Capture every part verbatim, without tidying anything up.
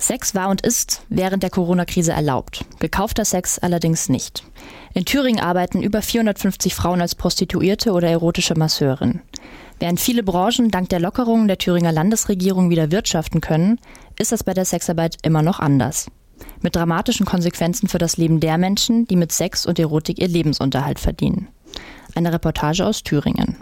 Sex war und ist während der Corona-Krise erlaubt, gekaufter Sex allerdings nicht. In Thüringen arbeiten über vierhundertfünfzig Frauen als Prostituierte oder erotische Masseurinnen. Während viele Branchen dank der Lockerungen der Thüringer Landesregierung wieder wirtschaften können, ist das bei der Sexarbeit immer noch anders. Mit dramatischen Konsequenzen für das Leben der Menschen, die mit Sex und Erotik ihr Lebensunterhalt verdienen. Eine Reportage aus Thüringen.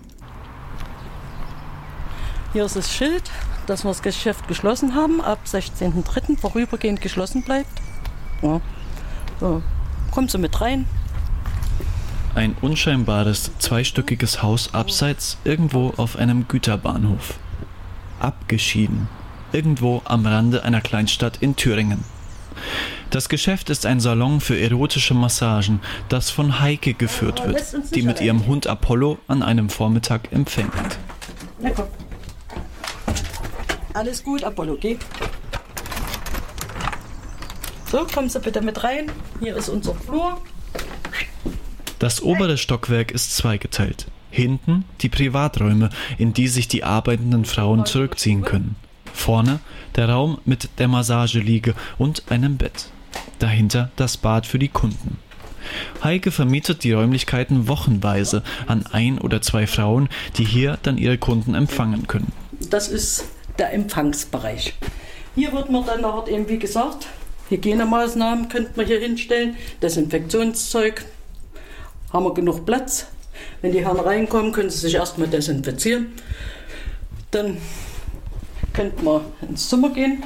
Hier ist das Schild, dass wir das Geschäft geschlossen haben, ab sechzehnten dritten vorübergehend geschlossen bleibt. Ja. So. Kommen Sie mit rein. Ein unscheinbares, zweistöckiges Haus abseits, irgendwo auf einem Güterbahnhof. Abgeschieden, irgendwo am Rande einer Kleinstadt in Thüringen. Das Geschäft ist ein Salon für erotische Massagen, das von Heike geführt wird, die mit ihrem Hund Apollo an einem Vormittag empfängt. Na komm. Alles gut, Apollo, geh. So, kommen Sie bitte mit rein. Hier ist unser Flur. Das obere Stockwerk ist zweigeteilt. Hinten die Privaträume, in die sich die arbeitenden Frauen zurückziehen können. Vorne der Raum mit der Massageliege und einem Bett. Dahinter das Bad für die Kunden. Heike vermietet die Räumlichkeiten wochenweise an ein oder zwei Frauen, die hier dann ihre Kunden empfangen können. Das ist der Empfangsbereich. Hier wird man dann nachher eben, wie gesagt, Hygienemaßnahmen könnte man hier hinstellen, Desinfektionszeug, haben wir genug Platz. Wenn die Herren reinkommen, können sie sich erstmal desinfizieren. Dann könnte man ins Zimmer gehen.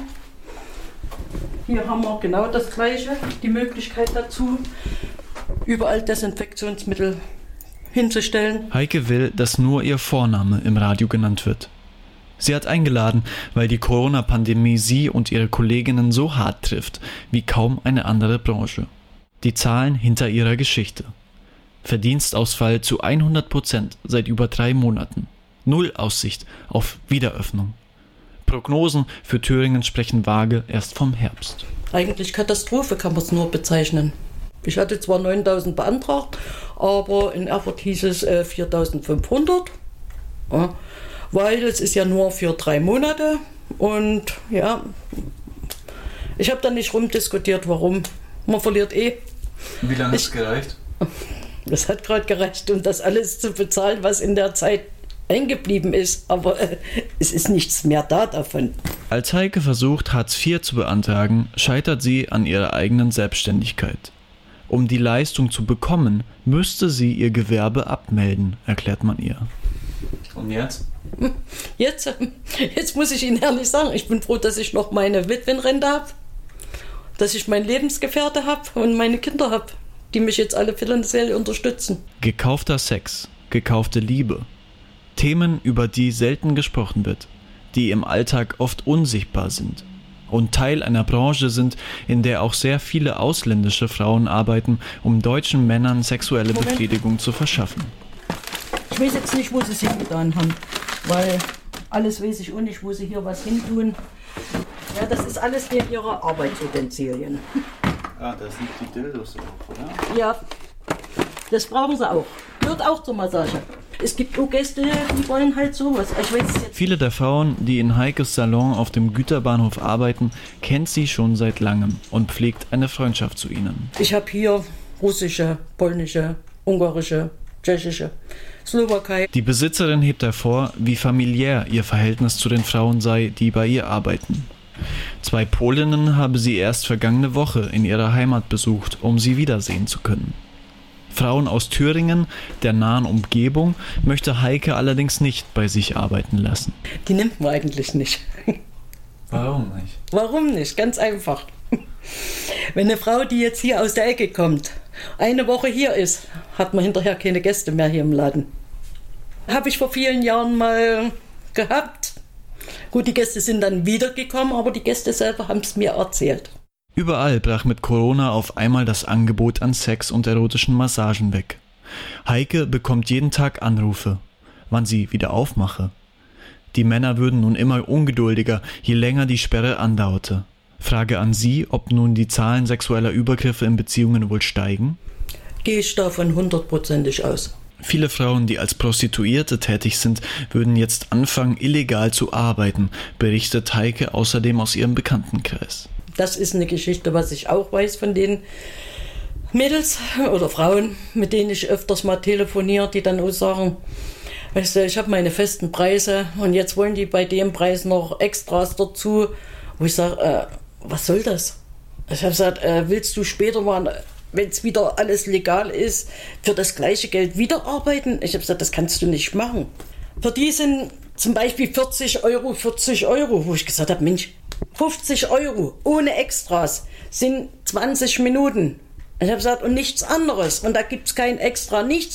Hier haben wir genau das Gleiche, die Möglichkeit dazu, überall Desinfektionsmittel hinzustellen. Heike will, dass nur ihr Vorname im Radio genannt wird. Sie hat eingeladen, weil die Corona-Pandemie sie und ihre Kolleginnen so hart trifft, wie kaum eine andere Branche. Die Zahlen hinter ihrer Geschichte. Verdienstausfall zu hundert Prozent seit über drei Monaten. Null Aussicht auf Wiederöffnung. Prognosen für Thüringen sprechen vage erst vom Herbst. Eigentlich Katastrophe kann man es nur bezeichnen. Ich hatte zwar neuntausend beantragt, aber in Erfurt hieß es äh, viertausendfünfhundert. Ja. Weil es ist ja nur für drei Monate und ja, ich habe dann nicht rumdiskutiert, warum. Man verliert eh. Wie lange hat es gereicht? Das hat gerade gereicht, um das alles zu bezahlen, was in der Zeit eingeblieben ist, aber äh, es ist nichts mehr da davon. Als Heike versucht, Hartz vier zu beantragen, scheitert sie an ihrer eigenen Selbstständigkeit. Um die Leistung zu bekommen, müsste sie ihr Gewerbe abmelden, erklärt man ihr. Und jetzt? Jetzt, jetzt muss ich Ihnen ehrlich sagen, ich bin froh, dass ich noch meine Witwenrente habe, dass ich meinen Lebensgefährte habe und meine Kinder habe, die mich jetzt alle finanziell unterstützen. Gekaufter Sex, gekaufte Liebe. Themen, über die selten gesprochen wird, die im Alltag oft unsichtbar sind und Teil einer Branche sind, in der auch sehr viele ausländische Frauen arbeiten, um deutschen Männern sexuelle Moment. Befriedigung zu verschaffen. Ich weiß jetzt nicht, wo sie es hingetan haben, weil alles weiß ich auch nicht, wo sie hier was hintun. Ja, das ist alles wegen ihrer Arbeitsutensilien. Ah, das sind die Dildos auch, oder? Ja, das brauchen sie auch. Gehört auch zur Massage. Es gibt auch Gäste, die wollen halt sowas. Ich weiß jetzt. Viele der Frauen, die in Heikes Salon auf dem Güterbahnhof arbeiten, kennt sie schon seit langem und pflegt eine Freundschaft zu ihnen. Ich habe hier russische, polnische, ungarische, tschechische, Slowakei. Die Besitzerin hebt hervor, wie familiär ihr Verhältnis zu den Frauen sei, die bei ihr arbeiten. Zwei Polinnen habe sie erst vergangene Woche in ihrer Heimat besucht, um sie wiedersehen zu können. Frauen aus Thüringen, der nahen Umgebung, möchte Heike allerdings nicht bei sich arbeiten lassen. Die nimmt man eigentlich nicht. Warum nicht? Warum nicht? Ganz einfach. Wenn eine Frau, die jetzt hier aus der Ecke kommt, eine Woche hier ist, hat man hinterher keine Gäste mehr hier im Laden. Habe ich vor vielen Jahren mal gehabt. Gut, die Gäste sind dann wiedergekommen, aber die Gäste selber haben es mir erzählt. Überall brach mit Corona auf einmal das Angebot an Sex und erotischen Massagen weg. Heike bekommt jeden Tag Anrufe, wann sie wieder aufmache. Die Männer würden nun immer ungeduldiger, je länger die Sperre andauerte. Frage an Sie, ob nun die Zahlen sexueller Übergriffe in Beziehungen wohl steigen? Gehe ich davon hundertprozentig aus. Viele Frauen, die als Prostituierte tätig sind, würden jetzt anfangen, illegal zu arbeiten, berichtet Heike außerdem aus ihrem Bekanntenkreis. Das ist eine Geschichte, was ich auch weiß von den Mädels oder Frauen, mit denen ich öfters mal telefoniere, die dann auch sagen, weißt du, ich habe meine festen Preise und jetzt wollen die bei dem Preis noch Extras dazu, wo ich sage, äh, was soll das? Ich habe gesagt, äh, willst du später mal, wenn es wieder alles legal ist, für das gleiche Geld wieder arbeiten? Ich habe gesagt, das kannst du nicht machen. Für die sind zum Beispiel vierzig Euro, vierzig Euro, wo ich gesagt habe, Mensch, fünfzig Euro ohne Extras sind zwanzig Minuten. Ich habe gesagt, und nichts anderes. Und da gibt es kein Extra, nichts.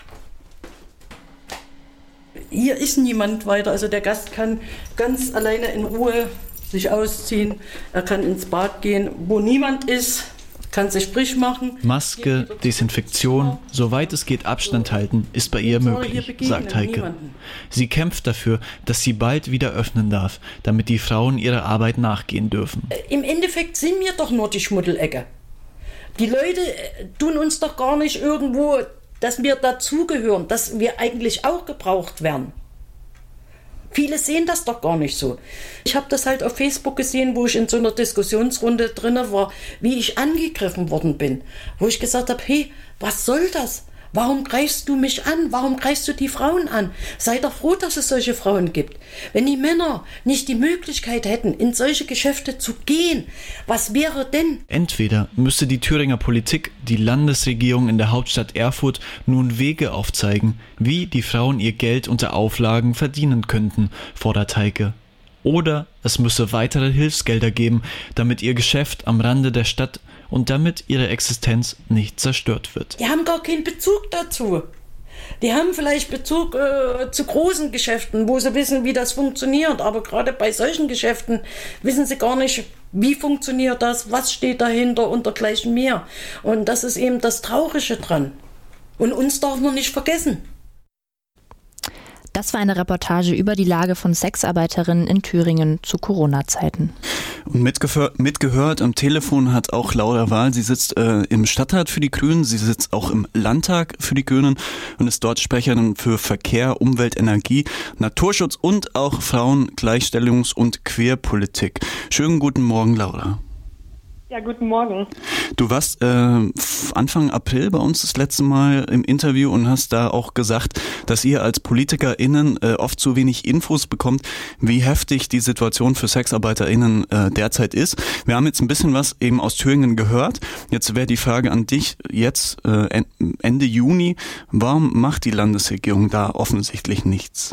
Hier ist niemand weiter. Also der Gast kann ganz alleine in Ruhe sich ausziehen. Er kann ins Bad gehen, wo niemand ist, kann sich frisch machen. Maske, Desinfektion, soweit es geht Abstand halten, ist bei ihr möglich, sagt Heike. Sie kämpft dafür, dass sie bald wieder öffnen darf, damit die Frauen ihrer Arbeit nachgehen dürfen. Im Endeffekt sind wir doch nur die Schmuddelecke. Die Leute tun uns doch gar nicht irgendwo, dass wir dazugehören, dass wir eigentlich auch gebraucht werden. Viele sehen das doch gar nicht so. Ich habe das halt auf Facebook gesehen, wo ich in so einer Diskussionsrunde drin war, wie ich angegriffen worden bin. Wo ich gesagt habe, hey, was soll das? Warum greifst du mich an? Warum greifst du die Frauen an? Sei doch froh, dass es solche Frauen gibt. Wenn die Männer nicht die Möglichkeit hätten, in solche Geschäfte zu gehen, was wäre denn? Entweder müsste die Thüringer Politik, die Landesregierung in der Hauptstadt Erfurt nun Wege aufzeigen, wie die Frauen ihr Geld unter Auflagen verdienen könnten, fordert Heike. Oder es müsse weitere Hilfsgelder geben, damit ihr Geschäft am Rande der Stadt und damit ihre Existenz nicht zerstört wird. Die haben gar keinen Bezug dazu. Die haben vielleicht Bezug äh, zu großen Geschäften, wo sie wissen, wie das funktioniert. Aber gerade bei solchen Geschäften wissen sie gar nicht, wie funktioniert das, was steht dahinter und dergleichen mehr. Und das ist eben das Traurige dran. Und uns darf man nicht vergessen. Das war eine Reportage über die Lage von Sexarbeiterinnen in Thüringen zu Corona-Zeiten. Und mitgehör- mitgehört am Telefon hat auch Laura Wahl. Sie sitzt äh, im Stadtrat für die Grünen, sie sitzt auch im Landtag für die Grünen und ist dort Sprecherin für Verkehr, Umwelt, Energie, Naturschutz und auch Frauen-, Gleichstellungs- und Queerpolitik. Schönen guten Morgen, Laura. Ja, guten Morgen. Du warst äh, Anfang April bei uns das letzte Mal im Interview und hast da auch gesagt, dass ihr als PolitikerInnen äh, oft zu wenig Infos bekommt, wie heftig die Situation für SexarbeiterInnen äh, derzeit ist. Wir haben jetzt ein bisschen was eben aus Thüringen gehört. Jetzt wäre die Frage an dich, jetzt äh, Ende Juni, warum macht die Landesregierung da offensichtlich nichts?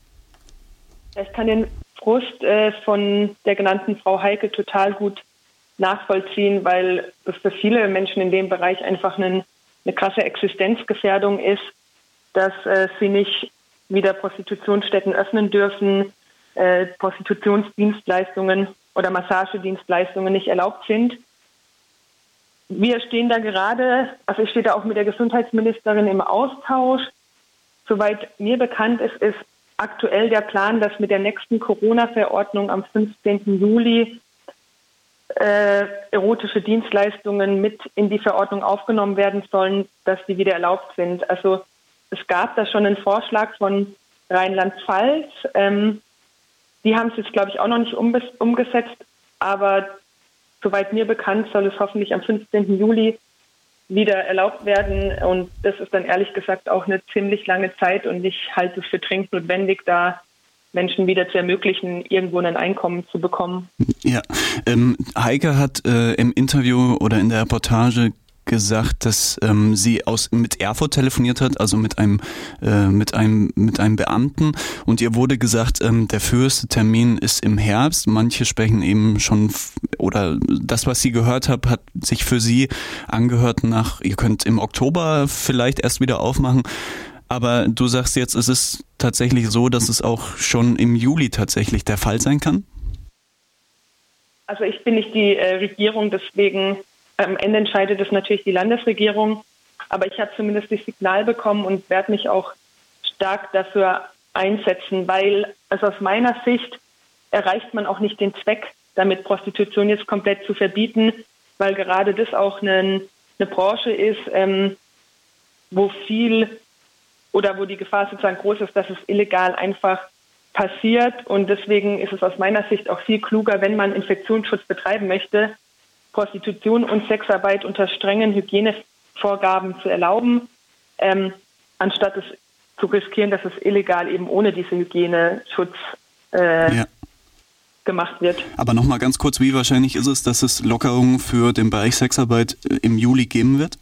Ich kann den Frust äh, von der genannten Frau Heike total gut nachvollziehen, weil es für viele Menschen in dem Bereich einfach eine, eine krasse Existenzgefährdung ist, dass äh, sie nicht wieder Prostitutionsstätten öffnen dürfen, äh, Prostitutionsdienstleistungen oder Massagedienstleistungen nicht erlaubt sind. Wir stehen da gerade, also ich stehe da auch mit der Gesundheitsministerin im Austausch. Soweit mir bekannt ist, ist aktuell der Plan, dass mit der nächsten Corona-Verordnung am fünfzehnten Juli Äh, erotische Dienstleistungen mit in die Verordnung aufgenommen werden sollen, dass die wieder erlaubt sind. Also es gab da schon einen Vorschlag von Rheinland-Pfalz. Ähm, die haben es jetzt, glaube ich, auch noch nicht umbe- umgesetzt, aber soweit mir bekannt, soll es hoffentlich am fünfzehnten Juli wieder erlaubt werden. Und das ist dann ehrlich gesagt auch eine ziemlich lange Zeit und ich halte es für dringend notwendig, da Menschen wieder zu ermöglichen, irgendwo ein Einkommen zu bekommen. Ja, ähm, Heike hat äh, im Interview oder in der Reportage gesagt, dass ähm, sie aus mit Erfurt telefoniert hat, also mit einem äh, mit einem mit einem Beamten, und ihr wurde gesagt, ähm, der früheste Termin ist im Herbst. Manche sprechen eben schon f- oder das, was sie gehört hat, hat sich für sie angehört nach, ihr könnt im Oktober vielleicht erst wieder aufmachen. Aber du sagst jetzt, es ist tatsächlich so, dass es auch schon im Juli tatsächlich der Fall sein kann? Also ich bin nicht die äh, Regierung, deswegen am Ende entscheidet es natürlich die Landesregierung. Aber ich habe zumindest das Signal bekommen und werde mich auch stark dafür einsetzen, weil also aus meiner Sicht erreicht man auch nicht den Zweck, damit Prostitution jetzt komplett zu verbieten, weil gerade das auch eine, eine Branche ist, ähm, wo viel oder wo die Gefahr sozusagen groß ist, dass es illegal einfach passiert. Und deswegen ist es aus meiner Sicht auch viel kluger, wenn man Infektionsschutz betreiben möchte, Prostitution und Sexarbeit unter strengen Hygienevorgaben zu erlauben, ähm, anstatt es zu riskieren, dass es illegal eben ohne diese Hygieneschutz äh, ja. gemacht wird. Aber nochmal ganz kurz, wie wahrscheinlich ist es, dass es Lockerungen für den Bereich Sexarbeit im Juli geben wird?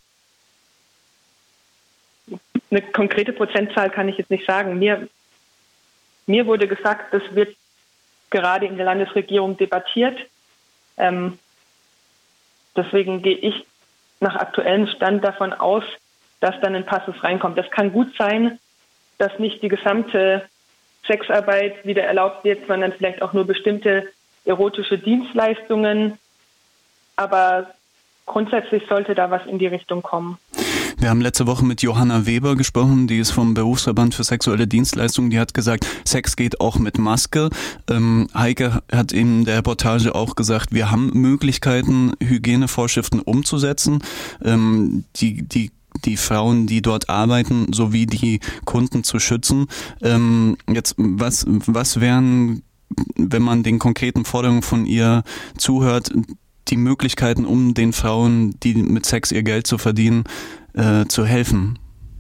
Eine konkrete Prozentzahl kann ich jetzt nicht sagen. Mir, mir wurde gesagt, das wird gerade in der Landesregierung debattiert. Ähm, deswegen gehe ich nach aktuellem Stand davon aus, dass dann ein Passus reinkommt. Das kann gut sein, dass nicht die gesamte Sexarbeit wieder erlaubt wird, sondern vielleicht auch nur bestimmte erotische Dienstleistungen. Aber grundsätzlich sollte da was in die Richtung kommen. Wir haben letzte Woche mit Johanna Weber gesprochen, die ist vom Berufsverband für sexuelle Dienstleistungen. Die hat gesagt, Sex geht auch mit Maske. Ähm, Heike hat in der Reportage auch gesagt, wir haben Möglichkeiten, Hygienevorschriften umzusetzen. Ähm, die, die die Frauen, die dort arbeiten, sowie die Kunden zu schützen. Ähm, jetzt, was, was wären, wenn man den konkreten Forderungen von ihr zuhört, die Möglichkeiten, um den Frauen, die mit Sex ihr Geld zu verdienen, äh, zu helfen?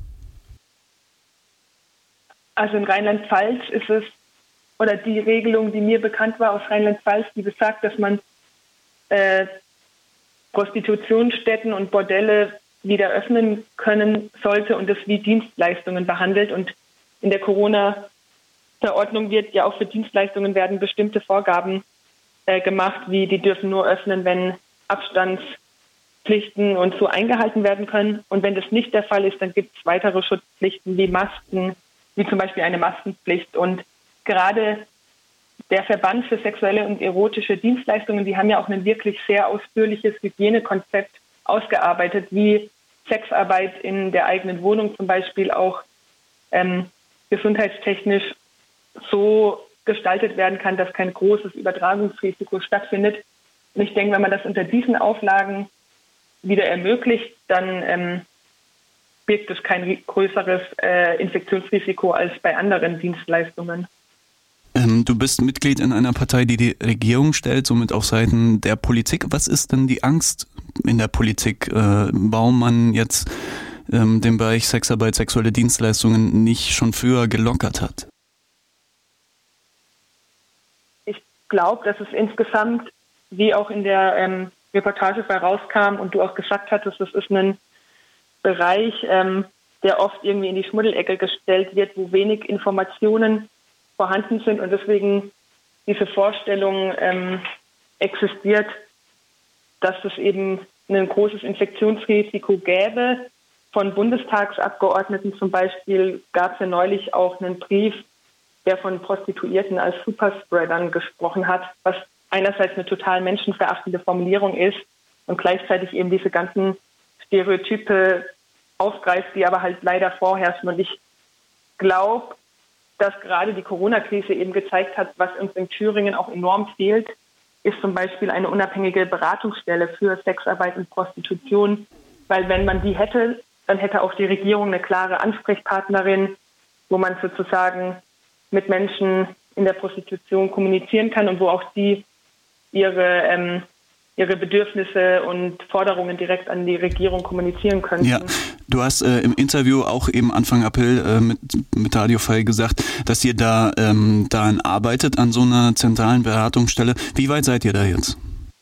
Also in Rheinland-Pfalz ist es, oder die Regelung, die mir bekannt war aus Rheinland-Pfalz, die besagt, dass man äh, Prostitutionsstätten und Bordelle wieder öffnen können sollte und das wie Dienstleistungen behandelt. Und in der Corona-Verordnung wird ja auch für Dienstleistungen werden bestimmte Vorgaben äh, gemacht, wie die dürfen nur öffnen, wenn Abstandspflichten und so eingehalten werden können. Und wenn das nicht der Fall ist, dann gibt es weitere Schutzpflichten wie Masken, wie zum Beispiel eine Maskenpflicht. Und gerade der Verband für sexuelle und erotische Dienstleistungen, die haben ja auch ein wirklich sehr ausführliches Hygienekonzept ausgearbeitet, wie Sexarbeit in der eigenen Wohnung zum Beispiel auch ähm, gesundheitstechnisch so gestaltet werden kann, dass kein großes Übertragungsrisiko stattfindet. Und ich denke, wenn man das unter diesen Auflagen wieder ermöglicht, dann ähm, birgt es kein größeres äh, Infektionsrisiko als bei anderen Dienstleistungen. Ähm, du bist Mitglied in einer Partei, die die Regierung stellt, somit auf Seiten der Politik. Was ist denn die Angst in der Politik, äh, warum man jetzt ähm, den Bereich Sexarbeit, sexuelle Dienstleistungen nicht schon früher gelockert hat? Ich glaube, dass es insgesamt, wie auch in der ähm, Reportage herauskam und du auch gesagt hattest, das ist ein Bereich, ähm, der oft irgendwie in die Schmuddelecke gestellt wird, wo wenig Informationen vorhanden sind und deswegen diese Vorstellung ähm, existiert, dass es eben ein großes Infektionsrisiko gäbe. Von Bundestagsabgeordneten zum Beispiel gab es ja neulich auch einen Brief, der von Prostituierten als Superspreadern gesprochen hat, was einerseits eine total menschenverachtende Formulierung ist und gleichzeitig eben diese ganzen Stereotype aufgreift, die aber halt leider vorherrschen. Und ich glaube, dass gerade die Corona-Krise eben gezeigt hat, was uns in Thüringen auch enorm fehlt, ist zum Beispiel eine unabhängige Beratungsstelle für Sexarbeit und Prostitution. Weil wenn man die hätte, dann hätte auch die Regierung eine klare Ansprechpartnerin, wo man sozusagen mit Menschen in der Prostitution kommunizieren kann und wo auch die ihre, ähm, ihre Bedürfnisse und Forderungen direkt an die Regierung kommunizieren könnten. Ja, du hast äh, im Interview auch eben Anfang April äh, mit, mit Radio Frei gesagt, dass ihr da ähm, daran arbeitet, an so einer zentralen Beratungsstelle. Wie weit seid ihr da jetzt?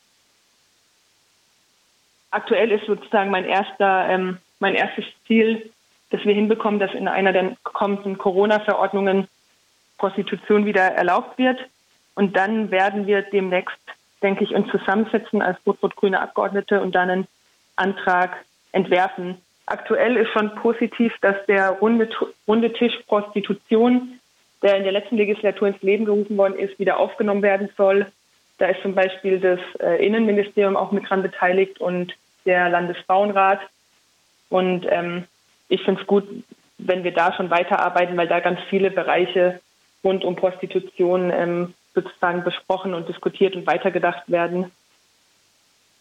Aktuell ist sozusagen mein erster, ähm, mein erstes Ziel, dass wir hinbekommen, dass in einer der kommenden Corona-Verordnungen Prostitution wieder erlaubt wird. Und dann werden wir demnächst, denke ich, uns zusammensetzen als rot-rot-grüne Abgeordnete und dann einen Antrag entwerfen. Aktuell ist schon positiv, dass der runde, runde Tisch Prostitution, der in der letzten Legislatur ins Leben gerufen worden ist, wieder aufgenommen werden soll. Da ist zum Beispiel das äh, Innenministerium auch mit dran beteiligt und der Landesfrauenrat. Und ähm, ich finde es gut, wenn wir da schon weiterarbeiten, weil da ganz viele Bereiche rund um Prostitution ähm, sozusagen besprochen und diskutiert und weitergedacht werden.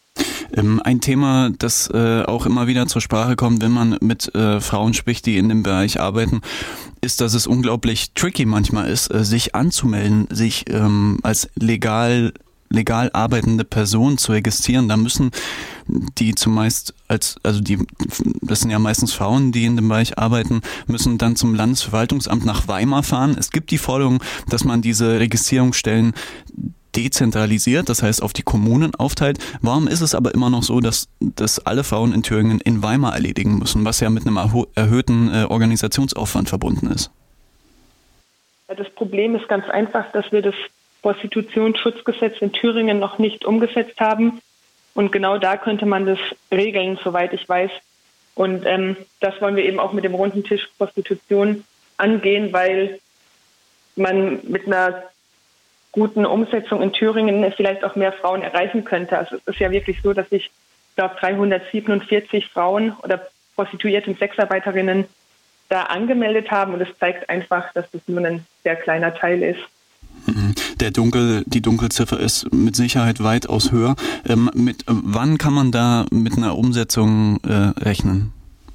Ähm, ein Thema, das äh, auch immer wieder zur Sprache kommt, wenn man mit äh, Frauen spricht, die in dem Bereich arbeiten, ist, dass es unglaublich tricky manchmal ist, äh, sich anzumelden, sich ähm, als legal legal arbeitende Person zu registrieren. Da müssen die zumeist als, also die, das sind ja meistens Frauen, die in dem Bereich arbeiten, müssen dann zum Landesverwaltungsamt nach Weimar fahren. Es gibt die Forderung, dass man diese Registrierungsstellen dezentralisiert, das heißt auf die Kommunen aufteilt. Warum ist es aber immer noch so, dass, dass alle Frauen in Thüringen in Weimar erledigen müssen, was ja mit einem erhöhten äh, Organisationsaufwand verbunden ist? Das Problem ist ganz einfach, dass wir das Prostitutionsschutzgesetz in Thüringen noch nicht umgesetzt haben. Und genau da könnte man das regeln, soweit ich weiß. Und ähm, das wollen wir eben auch mit dem runden Tisch Prostitution angehen, weil man mit einer guten Umsetzung in Thüringen vielleicht auch mehr Frauen erreichen könnte. Also es ist ja wirklich so, dass sich, ich glaube, dreihundertsiebenundvierzig Frauen oder Prostituierte und Sexarbeiterinnen da angemeldet haben. Und es zeigt einfach, dass das nur ein sehr kleiner Teil ist. Der Dunkel, die Dunkelziffer ist mit Sicherheit weitaus höher. Ähm, mit, wann kann man da mit einer Umsetzung äh, rechnen?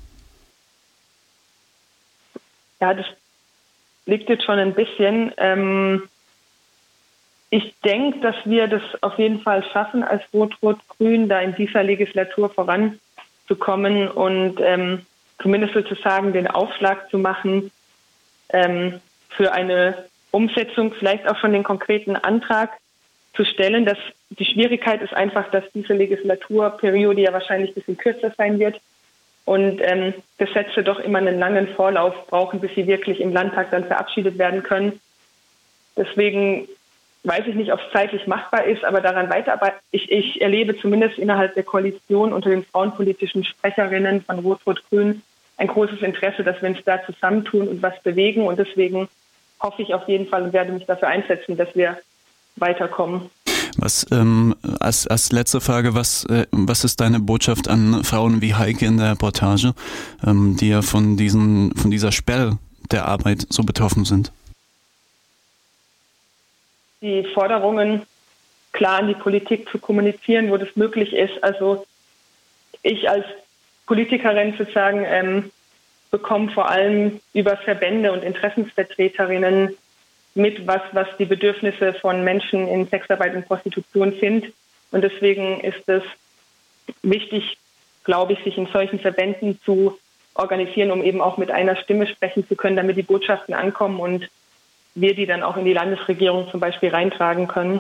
Ja, das liegt jetzt schon ein bisschen. Ähm, ich denke, dass wir das auf jeden Fall schaffen, als Rot-Rot-Grün da in dieser Legislatur voranzukommen und ähm, zumindest sozusagen den Aufschlag zu machen ähm, für eine Umsetzung, vielleicht auch schon den konkreten Antrag zu stellen. Dass die Schwierigkeit ist einfach, dass diese Legislaturperiode ja wahrscheinlich ein bisschen kürzer sein wird und ähm, Gesetze doch immer einen langen Vorlauf brauchen, bis sie wirklich im Landtag dann verabschiedet werden können. Deswegen weiß ich nicht, ob es zeitlich machbar ist, aber daran weiterarbeiten. Ich, ich erlebe zumindest innerhalb der Koalition unter den frauenpolitischen Sprecherinnen von Rot-Rot-Grün ein großes Interesse, dass wir uns da zusammentun und was bewegen. Und deswegen hoffe ich auf jeden Fall und werde mich dafür einsetzen, dass wir weiterkommen. Was ähm, als, als letzte Frage, was, äh, was ist deine Botschaft an Frauen wie Heike in der Reportage, ähm, die ja von, diesen, von dieser Sperre der Arbeit so betroffen sind? Die Forderungen klar an die Politik zu kommunizieren, wo das möglich ist. Also ich als Politikerin sozusagen ähm, bekomme vor allem über Verbände und Interessensvertreterinnen mit, was, was die Bedürfnisse von Menschen in Sexarbeit und Prostitution sind. Und deswegen ist es wichtig, glaube ich, sich in solchen Verbänden zu organisieren, um eben auch mit einer Stimme sprechen zu können, damit die Botschaften ankommen und wir die dann auch in die Landesregierung zum Beispiel reintragen können.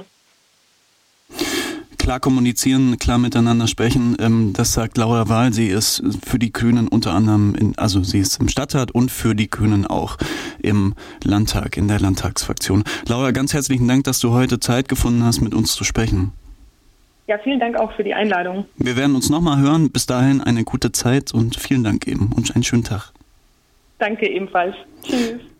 Klar kommunizieren, klar miteinander sprechen, ähm, das sagt Laura Wahl. Sie ist für die Grünen unter anderem, in, also sie ist im Stadtrat und für die Grünen auch im Landtag, in der Landtagsfraktion. Laura, ganz herzlichen Dank, dass du heute Zeit gefunden hast, mit uns zu sprechen. Ja, vielen Dank auch für die Einladung. Wir werden uns nochmal hören. Bis dahin eine gute Zeit und vielen Dank eben und einen schönen Tag. Danke ebenfalls. Tschüss.